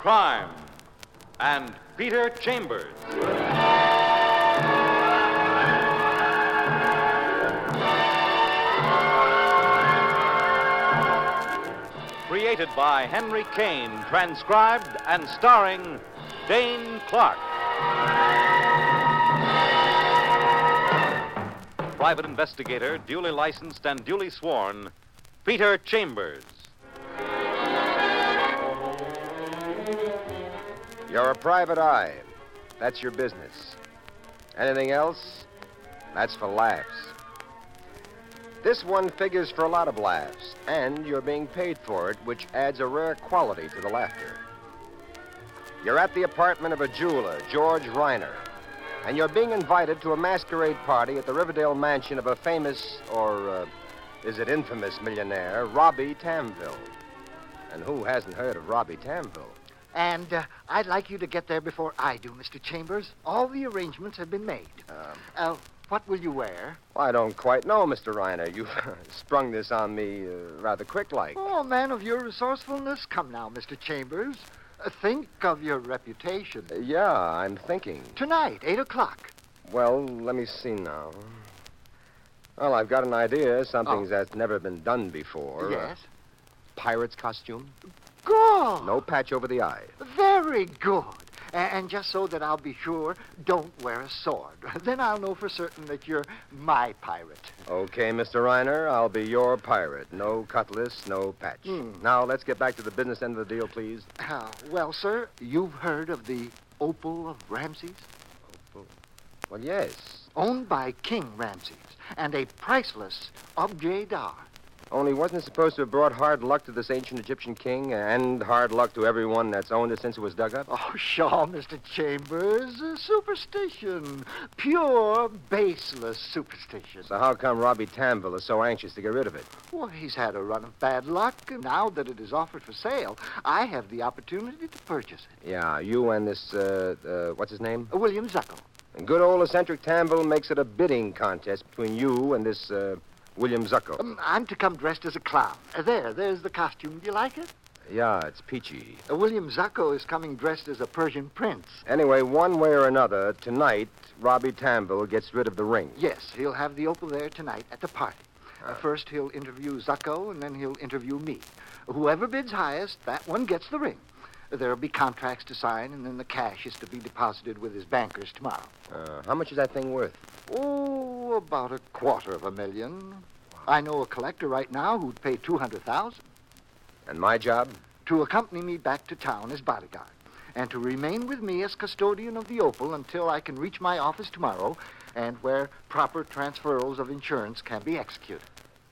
crime, and Peter Chambers. Created by Henry Kane, transcribed and starring Dane Clark. Private investigator, duly licensed and duly sworn, Peter Chambers. You're a private eye. That's your business. Anything else? That's for laughs. This one figures for a lot of laughs, and you're being paid for it, which adds a rare quality to the laughter. You're at the apartment of a jeweler, George Reiner, and you're being invited to a masquerade party at the Riverdale mansion of a famous, or is it infamous millionaire, Robbie Tamville. And who hasn't heard of Robbie Tamville? And I'd like you to get there before I do, Mr. Chambers. All the arrangements have been made. What will you wear? Well, I don't quite know, Mr. Reiner. You've sprung this on me rather quick-like. Oh, man of your resourcefulness. Come now, Mr. Chambers. Think of your reputation. Yeah, I'm thinking. Tonight, 8 o'clock. Well, let me see now. Well, I've got an idea. Something that's never been done before. Yes? Pirate's costume. Good. No patch over the eye. Very good. And just so that I'll be sure, don't wear a sword. Then I'll know for certain that you're my pirate. Okay, Mr. Reiner, I'll be your pirate. No cutlass, no patch. Now, let's get back to the business end of the deal, please. Well, sir, you've heard of the Opal of Ramses? Opal? Well, yes. Owned by King Ramses, and a priceless objet d'art. Only wasn't it supposed to have brought hard luck to this ancient Egyptian king and hard luck to everyone that's owned it since it was dug up? Oh, sure, Mr. Chambers. Superstition. Pure, baseless superstition. So how come Robbie Tamville is so anxious to get rid of it? Well, he's had a run of bad luck, and now that it is offered for sale, I have the opportunity to purchase it. Yeah, you and this, what's his name? William Zuckel. And good old eccentric Tamville makes it a bidding contest between you and this, William Zuckel. I'm to come dressed as a clown. There's the costume. Do you like it? Yeah, it's peachy. William Zuckel is coming dressed as a Persian prince. Anyway, one way or another, tonight, Robbie Tamville gets rid of the ring. Yes, he'll have the opal there tonight at the party. First, he'll interview Zuckel, and then he'll interview me. Whoever bids highest, that one gets the ring. There'll be contracts to sign, and then the cash is to be deposited with his bankers tomorrow. How much is that thing worth? Oh, about $250,000. I know a collector right now who'd pay $200,000. And my job? To accompany me back to town as bodyguard, and to remain with me as custodian of the opal until I can reach my office tomorrow, and where proper transferals of insurance can be executed.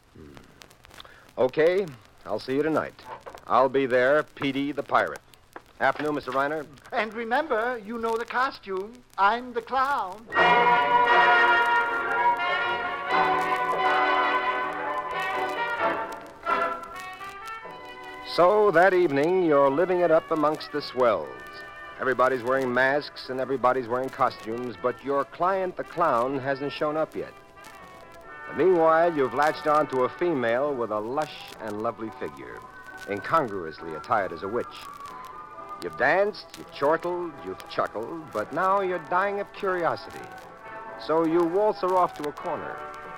Okay, I'll see you tonight. I'll be there, Petey the pirate. Afternoon, Mr. Reiner. And remember, you know the costume. I'm the clown. So, that evening, you're living it up amongst the swells. Everybody's wearing masks and everybody's wearing costumes, but your client, the clown, hasn't shown up yet. And meanwhile, you've latched on to a female with a lush and lovely figure, incongruously attired as a witch. You've danced, you've chortled, you've chuckled, but now you're dying of curiosity. So you waltz her off to a corner.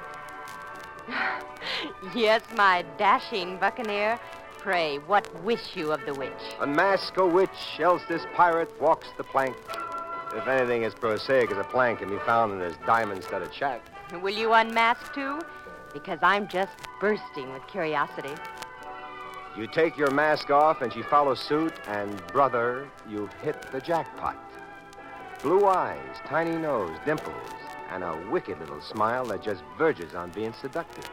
Yes, my dashing buccaneer. Pray, what wish you of the witch? Unmask a witch, else this pirate walks the plank. If anything as prosaic as a plank can be found in this diamond-studded shack. Will you unmask, too? Because I'm just bursting with curiosity. You take your mask off, and she follows suit, and, brother, you've hit the jackpot. Blue eyes, tiny nose, dimples, and a wicked little smile that just verges on being seductive.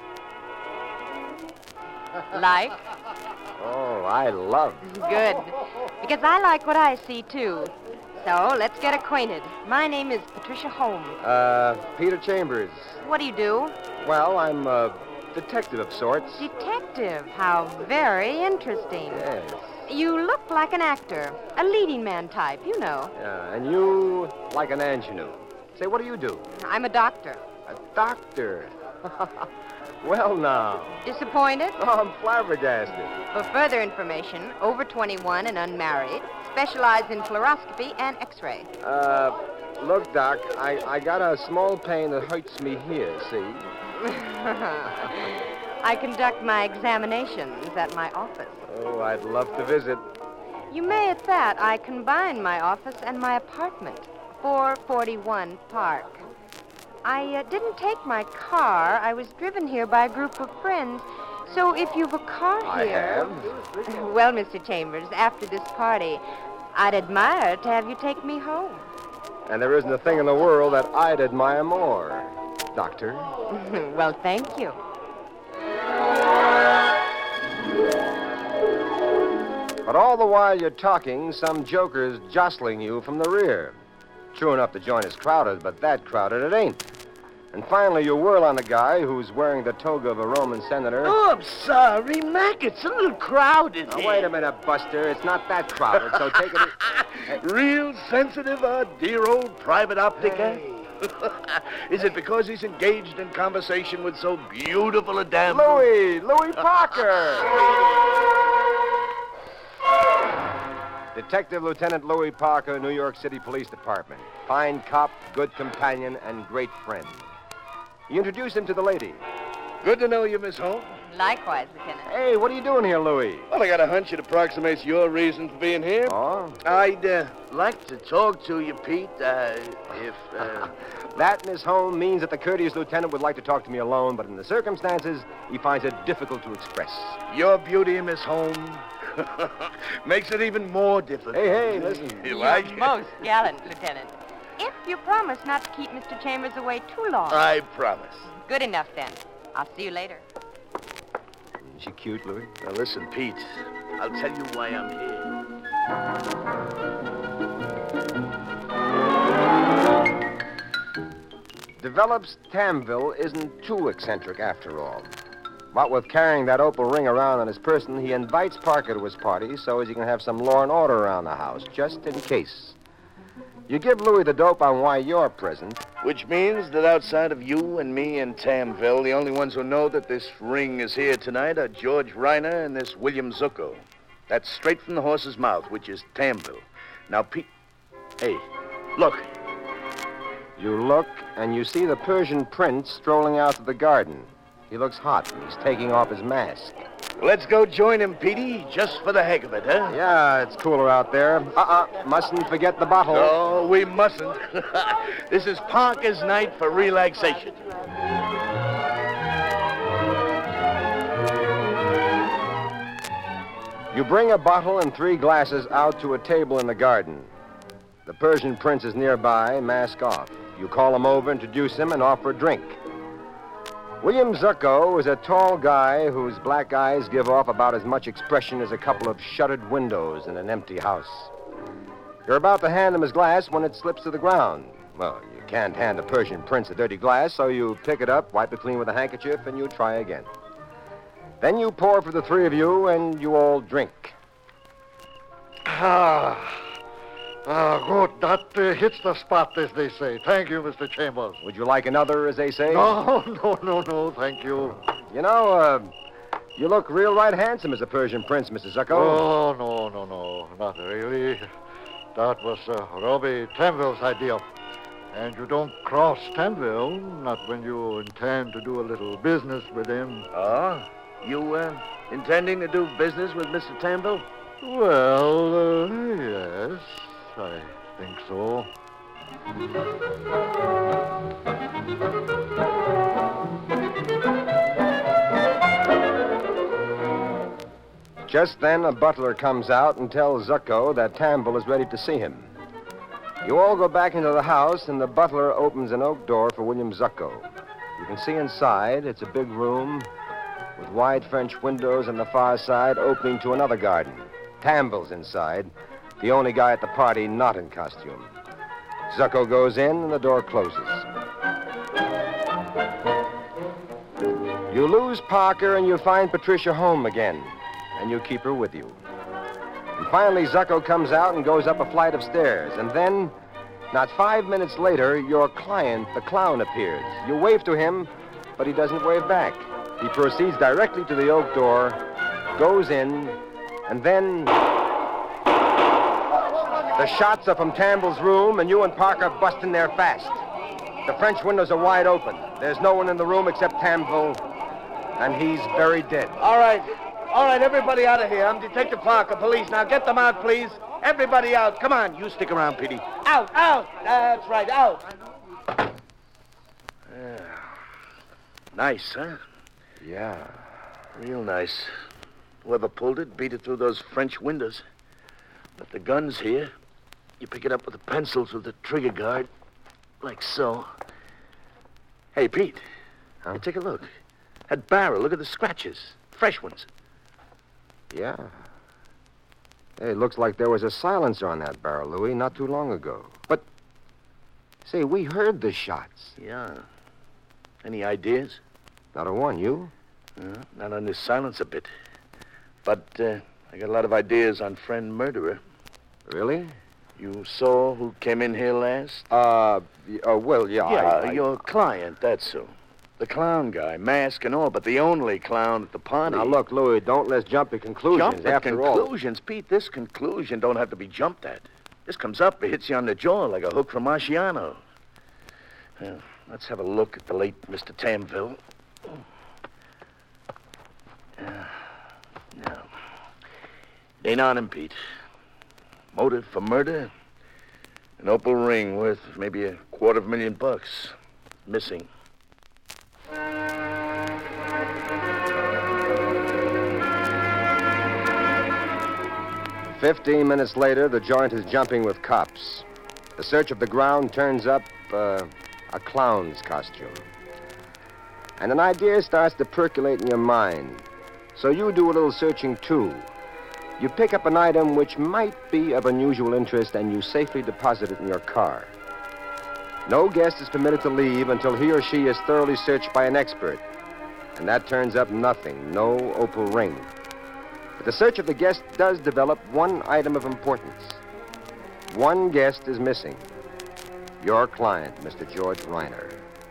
Like? Oh, I love. Good. Because I like what I see, too. So, let's get acquainted. My name is Patricia Holmes. Peter Chambers. What do you do? Well, I'm a detective of sorts. Detective? How very interesting. Yes. You look like an actor, a leading man type, you know. Yeah, and you like an ingenue. Say, what do you do? I'm a doctor. A doctor? Well, now. Disappointed? Oh, I'm flabbergasted. For further information, over 21 and unmarried, specialize in fluoroscopy and X-ray. Look, Doc, I got a small pain that hurts me here, see? I conduct my examinations at my office. Oh, I'd love to visit. You may at that. I combine my office and my apartment. 441 Park. I didn't take my car. I was driven here by a group of friends. So if you've a car I here... have. Well, Mr. Chambers, after this party, I'd admire to have you take me home. And there isn't a thing in the world that I'd admire more, Doctor. Well, thank you. But all the while you're talking, some joker's jostling you from the rear. True enough, the joint is crowded, but that crowded it ain't. And finally, you whirl on the guy who's wearing the toga of a Roman senator. Oh, I'm sorry, Mac. It's a little crowded Now, here. wait a minute, Buster. It's not that crowded, so take it... Real sensitive, our dear old private optic, eh? Is it because he's engaged in conversation with so beautiful a dame? Louis Parker! Detective Lieutenant Louis Parker, New York City Police Department. Fine cop, good companion, and great friend. You introduce him to the lady. Good to know you, Miss Holmes. Likewise, Lieutenant. Hey, what are you doing here, Louis? Well, I got a hunch it approximates your reason for being here. Oh? I'd like to talk to you, Pete, if... That, Miss Holmes, means that the courteous lieutenant would like to talk to me alone, but in the circumstances, he finds it difficult to express. Your beauty, Miss Holmes, makes it even more difficult. Hey, listen. You like You're it? most gallant, Lieutenant. If you promise not to keep Mr. Chambers away too long. I promise. Good enough, then. I'll see you later. Is she cute, Louis? Now, listen, Pete, I'll tell you why I'm here. Develops Tamville isn't too eccentric after all. What with carrying that opal ring around on his person, he invites Parker to his party so as he can have some law and order around the house, just in case. You give Louis the dope on why you're present. Which means that outside of you and me and Tamville, the only ones who know that this ring is here tonight are George Reiner and this William Zucco. That's straight from the horse's mouth, which is Tamville. Now, Pete... Hey, look. You look, and you see the Persian prince strolling out to the garden. He looks hot, and he's taking off his mask. Let's go join him, Petey, just for the heck of it, huh? Yeah, it's cooler out there. Mustn't forget the bottle. Oh, we mustn't. This is Parker's night for relaxation. You bring a bottle and 3 glasses out to a table in the garden. The Persian prince is nearby, mask off. You call him over, introduce him, and offer a drink. William Zucco is a tall guy whose black eyes give off about as much expression as a couple of shuttered windows in an empty house. You're about to hand him his glass when it slips to the ground. Well, you can't hand a Persian prince a dirty glass, so you pick it up, wipe it clean with a handkerchief, and you try again. Then you pour for the 3 of you, and you all drink. Good. That hits the spot, as they say. Thank you, Mr. Chambers. Would you like another, as they say? No, thank you. You know, you look real right handsome as a Persian prince, Mr. Zucco. Oh, no, not really. That was Robbie Tamville's idea. And you don't cross Tamville, not when you intend to do a little business with him. Oh? You, intending to do business with Mr. Tamville? Well, yes, I think so. Just then, a butler comes out and tells Zucco that Tamville is ready to see him. You all go back into the house, and the butler opens an oak door for William Zucco. You can see inside. It's a big room with wide French windows on the far side opening to another garden. Tamville's inside, the only guy at the party not in costume. Zucco goes in, and the door closes. You lose Parker, and you find Patricia home again, and you keep her with you. And finally, Zucco comes out and goes up a flight of stairs, and then, not 5 minutes later, your client, the clown, appears. You wave to him, but he doesn't wave back. He proceeds directly to the oak door, goes in, and then... The shots are from Tambell's room, and you and Parker bust in there fast. The French windows are wide open. There's no one in the room except Tambell, and he's very dead. All right, everybody out of here. I'm Detective Parker, police. Now get them out, please. Everybody out. Come on, you stick around, Petey. Out. That's right, out. Nice, huh? Yeah. Real nice. Whoever pulled it beat it through those French windows. But the gun's here. You pick it up with the pencils with the trigger guard. Like so. Hey, Pete. Huh? Take a look. That barrel, look at the scratches. Fresh ones. Yeah. Hey, it looks like there was a silencer on that barrel, Louis, not too long ago. But, say, we heard the shots. Yeah. Any ideas? Not a one, you? Not on this silencer bit. But I got a lot of ideas on friend murderer. Really? You saw who came in here last? Well, yeah. Yeah, your client, that's who. The clown guy, mask and all, but the only clown at the party. Now, look, Louis, don't let's jump to conclusions. Jump at conclusions? Pete, this conclusion don't have to be jumped at. This comes up, it hits you on the jaw like a hook from Marciano. Well, let's have a look at the late Mr. Tamville. No. It ain't on him, Pete. Motive for murder? An opal ring worth maybe $250,000. Missing. "15 minutes later, the joint is jumping with cops. The search of the ground turns up a clown's costume. And an idea starts to percolate in your mind. So you do a little searching, too. You pick up an item which might be of unusual interest, and you safely deposit it in your car. No guest is permitted to leave until he or she is thoroughly searched by an expert. And that turns up nothing, no opal ring. But the search of the guest does develop one item of importance. One guest is missing. Your client, Mr. George Reiner.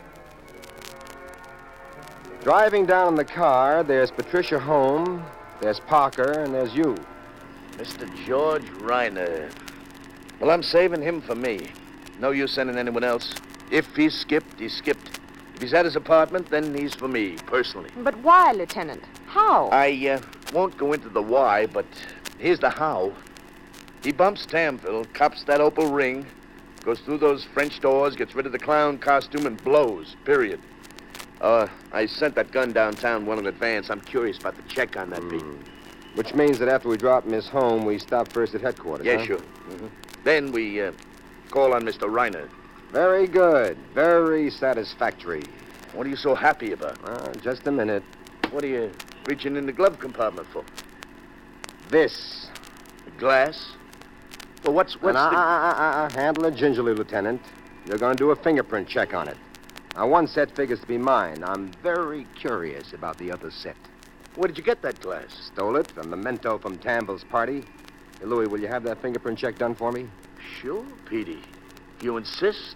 Driving down in the car, there's Patricia Home, there's Parker, and there's you. Mr. George Reiner. Well, I'm saving him for me. No use sending anyone else. If he's skipped, he's skipped. If he's at his apartment, then he's for me, personally. But why, Lieutenant? How? I won't go into the why, but here's the how. He bumps Tamville, cops that opal ring, goes through those French doors, gets rid of the clown costume, and blows, period. I sent that gun downtown well in advance. I'm curious about the check on that beat. Which means that after we drop Miss Home, we stop first at headquarters, Yeah, huh? sure. Mm-hmm. Then we call on Mr. Reiner. Very good. Very satisfactory. What are you so happy about? Just a minute. What are you reaching in the glove compartment for? This. The glass? Well, what's Handle it gingerly, Lieutenant. You're going to do a fingerprint check on it. Now, one set figures to be mine. I'm very curious about the other set. Where did you get that glass? Stole it, a memento from Tambell's party. Hey, Louis, will you have that fingerprint check done for me? Sure, Petey. If you insist.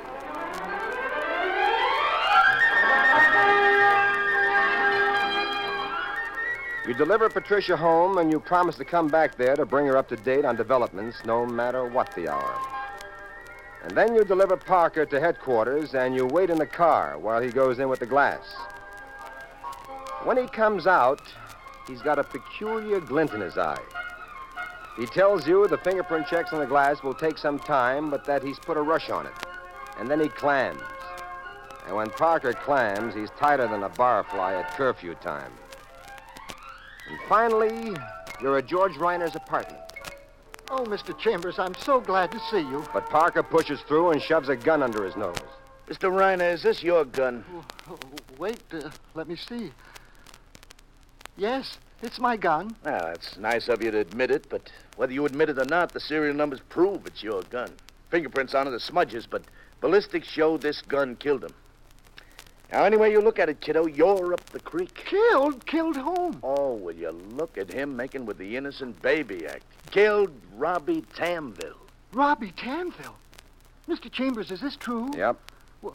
You deliver Patricia home, and you promise to come back there to bring her up to date on developments, no matter what the hour. And then you deliver Parker to headquarters, and you wait in the car while he goes in with the glass. When he comes out, he's got a peculiar glint in his eye. He tells you the fingerprint checks on the glass will take some time, but that he's put a rush on it. And then he clams. And when Parker clams, he's tighter than a barfly at curfew time. And finally, you're at George Reiner's apartment. Oh, Mr. Chambers, I'm so glad to see you. But Parker pushes through and shoves a gun under his nose. Mr. Reiner, is this your gun? Wait, let me see. Yes, it's my gun. Well, it's nice of you to admit it, but whether you admit it or not, the serial numbers prove it's your gun. Fingerprints on it are smudges, but ballistics show this gun killed him. Now, any way you look at it, kiddo, you're up the creek. Killed whom? Oh, will you look at him making with the innocent baby act. Killed Robbie Tamville. Robbie Tanville. Mr. Chambers, is this true? Yep. Well,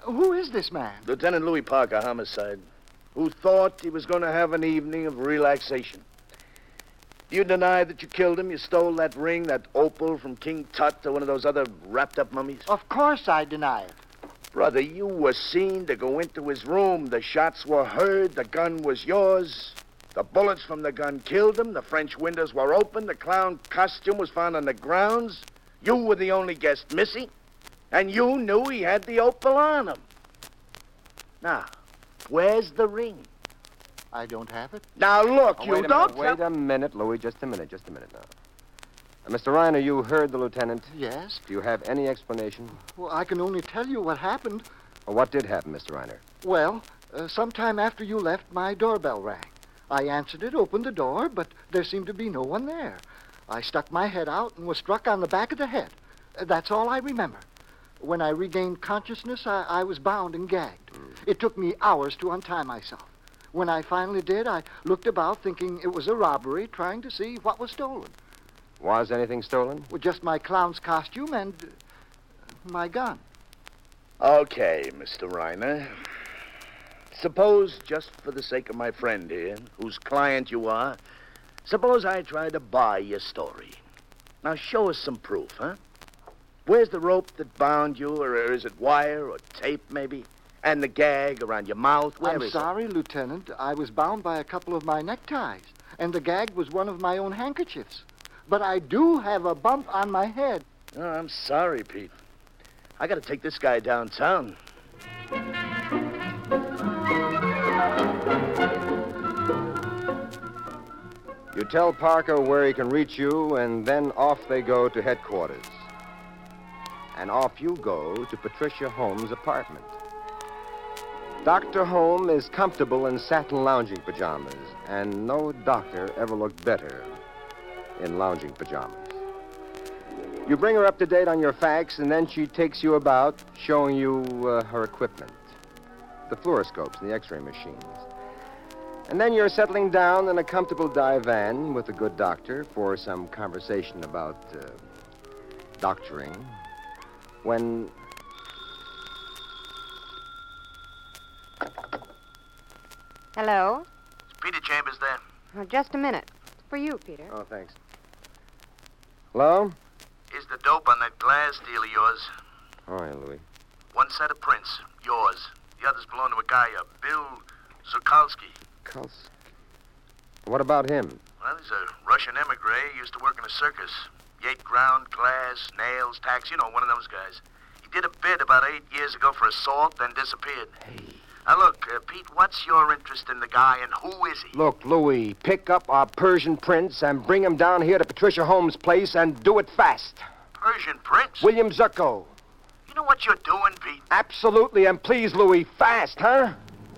Who is this man? Lieutenant Louis Parker, homicide, who thought he was going to have an evening of relaxation. You deny that you killed him? You stole that ring, that opal from King Tut or one of those other wrapped-up mummies? Of course I deny it. Brother, you were seen to go into his room. The shots were heard. The gun was yours. The bullets from the gun killed him. The French windows were open. The clown costume was found on the grounds. You were the only guest missing. And you knew he had the opal on him. Now, where's the ring? I don't have it. Now, look, you don't... Wait a minute, Louis. Just a minute now. Mr. Reiner, you heard the lieutenant. Yes? Do you have any explanation? Well, I can only tell you what happened. Or what did happen, Mr. Reiner? Well, sometime after you left, my doorbell rang. I answered it, opened the door, but there seemed to be no one there. I stuck my head out and was struck on the back of the head. That's all I remember. When I regained consciousness, I was bound and gagged. It took me hours to untie myself. When I finally did, I looked about thinking it was a robbery, trying to see what was stolen. Was anything stolen? Well, just my clown's costume and my gun. Okay, Mr. Reiner. Suppose, just for the sake of my friend here, whose client you are, suppose I try to buy your story. Now, show us some proof, huh? Where's the rope that bound you, or is it wire or tape, maybe? And the gag around your mouth? Where I'm is sorry, Lieutenant. I was bound by a couple of my neckties, and the gag was one of my own handkerchiefs. But I do have a bump on my head. it? Oh, I'm sorry, Pete. I got to take this guy downtown. You tell Parker where he can reach you, and then off they go to headquarters. And off you go to Patricia Holmes' apartment. Dr. Holmes is comfortable in satin lounging pajamas, and no doctor ever looked better in lounging pajamas. You bring her up to date on your facts, and then she takes you about, showing you her equipment, the fluoroscopes and the x-ray machines. And then you're settling down in a comfortable divan with a good doctor for some conversation about doctoring, when... Hello? Is Peter Chambers there? Oh, just a minute. It's for you, Peter. Oh, thanks. Hello? Is the dope on that glass deal of yours? All right, Louis. One set of prints, yours. The others belong to a guy, Bill Zukalski. Kulski. What about him? Well, he's a Russian emigre. He used to work in a circus. Yate ground, glass, nails, tacks, one of those guys. He did a bid about 8 years ago for assault, then disappeared. Hey. Now, look, Pete, what's your interest in the guy, and who is he? Look, Louis, pick up our Persian prince and bring him down here to Patricia Holmes' place, and do it fast. Persian prince? William Zucco. You know what you're doing, Pete? Absolutely, and please, Louis, fast, huh?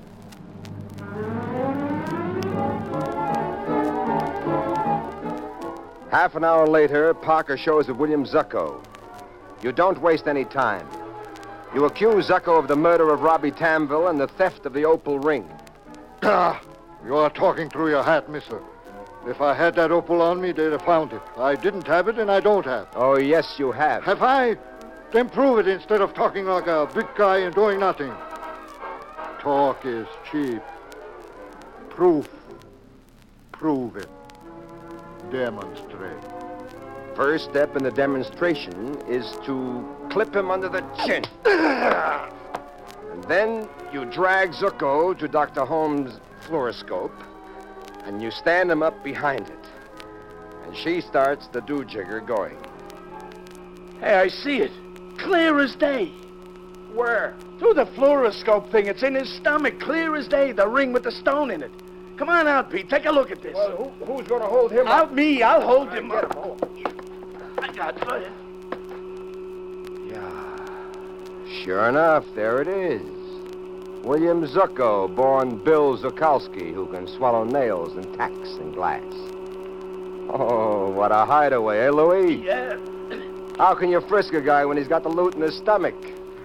Half an hour later, Parker shows at William Zucco. You don't waste any time. You accuse Zucco of the murder of Robbie Tamville and the theft of the opal ring. You are talking through your hat, mister. If I had that opal on me, they'd have found it. I didn't have it, and I don't have. Oh, yes, you have. Have I? Then prove it instead of talking like a big guy and doing nothing. Talk is cheap. Proof. Prove it. Demonstrate. First step in the demonstration is to clip him under the chin. And then you drag Zucco to Dr. Holmes' fluoroscope, and you stand him up behind it. And she starts the do-jigger going. Hey, I see it. Clear as day. Where? Through the fluoroscope thing. It's in his stomach. Clear as day. The ring with the stone in it. Come on out, Pete. Take a look at this. Well, who's going to hold him Out up? me. I'll hold him Get up. him. Oh. I got it. Yeah. Sure enough, there it is. William Zucco, born Bill Zukalski, who can swallow nails and tacks and glass. Oh, what a hideaway, eh, Louis? Yeah. How can you frisk a guy when he's got the loot in his stomach?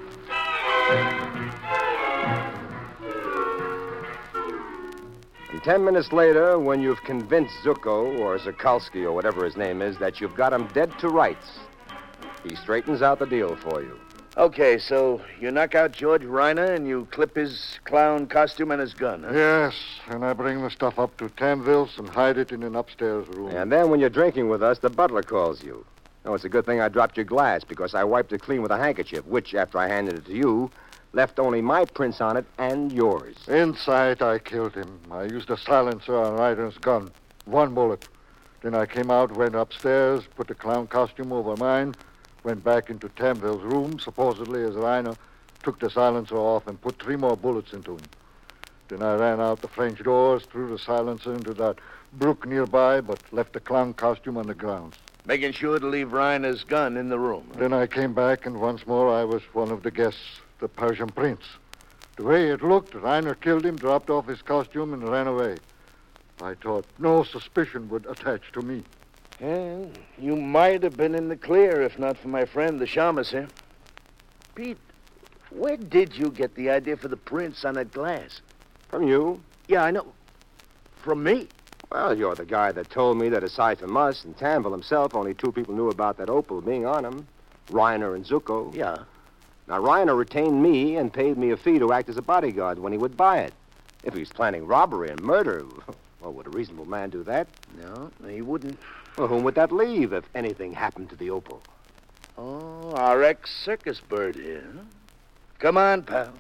And 10 minutes later, when you've convinced Zucco, or Zukalski, or whatever his name is, that you've got him dead to rights, he straightens out the deal for you. Okay, so you knock out George Reiner and you clip his clown costume and his gun, huh? Yes, and I bring the stuff up to Tamville's and hide it in an upstairs room. And then when you're drinking with us, the butler calls you. Oh, it's a good thing I dropped your glass because I wiped it clean with a handkerchief, which, after I handed it to you, left only my prints on it and yours. Inside, I killed him. I used a silencer on Reiner's gun. 1 bullet. Then I came out, went upstairs, put the clown costume over mine, went back into Tamville's room, supposedly as Reiner took the silencer off and put 3 more bullets into him. Then I ran out the French doors, threw the silencer into that brook nearby, but left the clown costume on the grounds. Making sure to leave Reiner's gun in the room. Then I came back, and once more I was one of the guests, the Persian prince. The way it looked, Reiner killed him, dropped off his costume, and ran away. I thought no suspicion would attach to me. Yeah, you might have been in the clear if not for my friend, the shamus here. Pete, where did you get the idea for the prints on that glass? From you? Yeah, I know. From me? Well, you're the guy that told me that aside from us and Tamville himself, only 2 people knew about that opal being on him. Reiner and Zucco. Yeah. Now, Reiner retained me and paid me a fee to act as a bodyguard when he would buy it. If he was planning robbery and murder, well, would a reasonable man do that? No, he wouldn't. Well, whom would that leave if anything happened to the opal? Oh, our ex-circus bird here. Huh? Come on, pal.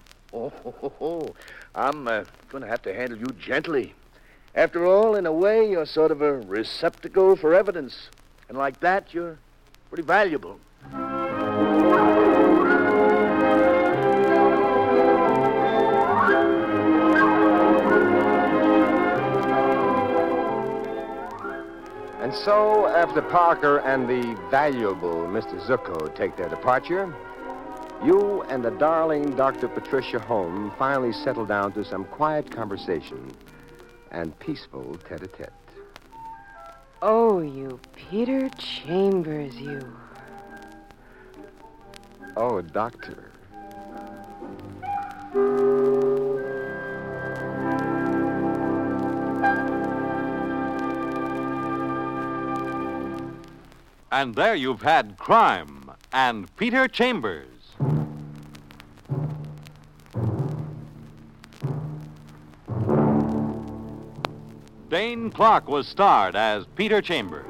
I'm going to have to handle you gently. After all, in a way, you're sort of a receptacle for evidence. And like that, you're pretty valuable. And so, after Parker and the valuable Mr. Zucco take their departure, you and the darling Dr. Patricia Holm finally settle down to some quiet conversation and peaceful tete-a-tete. Oh, you Peter Chambers, you. Oh, Doctor. And there you've had Crime and Peter Chambers. Dane Clark was starred as Peter Chambers.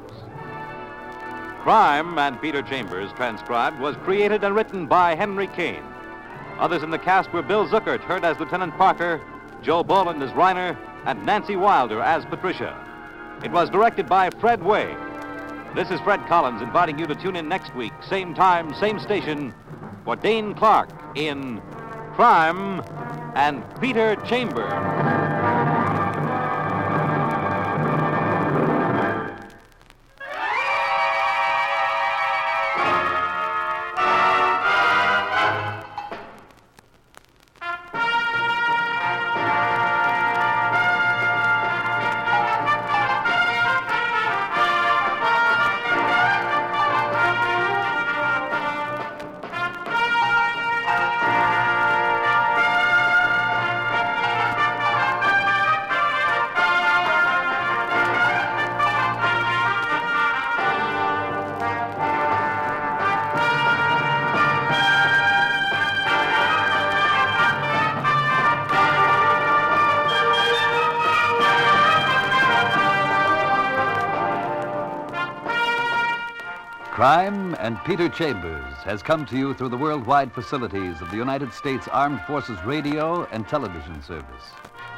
Crime and Peter Chambers, transcribed, was created and written by Henry Kane. Others in the cast were Bill Zuckert, heard as Lieutenant Parker, Joe Boland as Reiner, and Nancy Wilder as Patricia. It was directed by Fred Way. This is Fred Collins inviting you to tune in next week, same time, same station, for Dane Clark in Crime and Peter Chambers. Crime and Peter Chambers has come to you through the worldwide facilities of the United States Armed Forces Radio and Television Service.